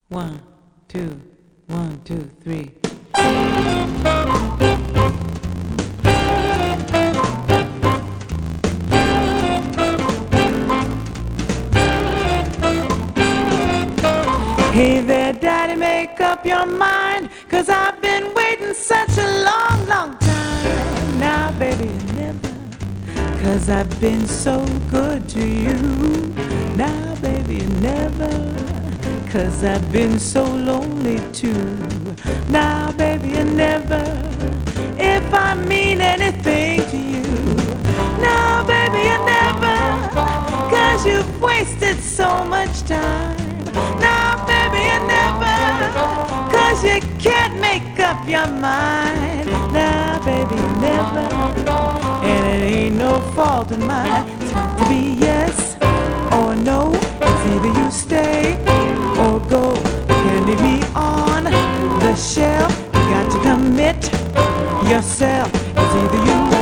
One, two, 1, 2, 3. Hey there, Daddy, make up your mind, 'cause I've been waiting such a long, long time. Now, baby, you never, 'cause I've been so good to you. Now, baby, you never, 'cause I've been so lonely too. Now, baby, you never, if I mean anything to you. Now, baby, you never, 'cause you've wasted so much time. Now, baby, you never, 'cause you can't make up your mind. Now, baby, you never, and it ain't no fault of mine. It's got to be yes or no. It's either you stay or go. You can't leave me on the shelf. You got to commit yourself. It's either you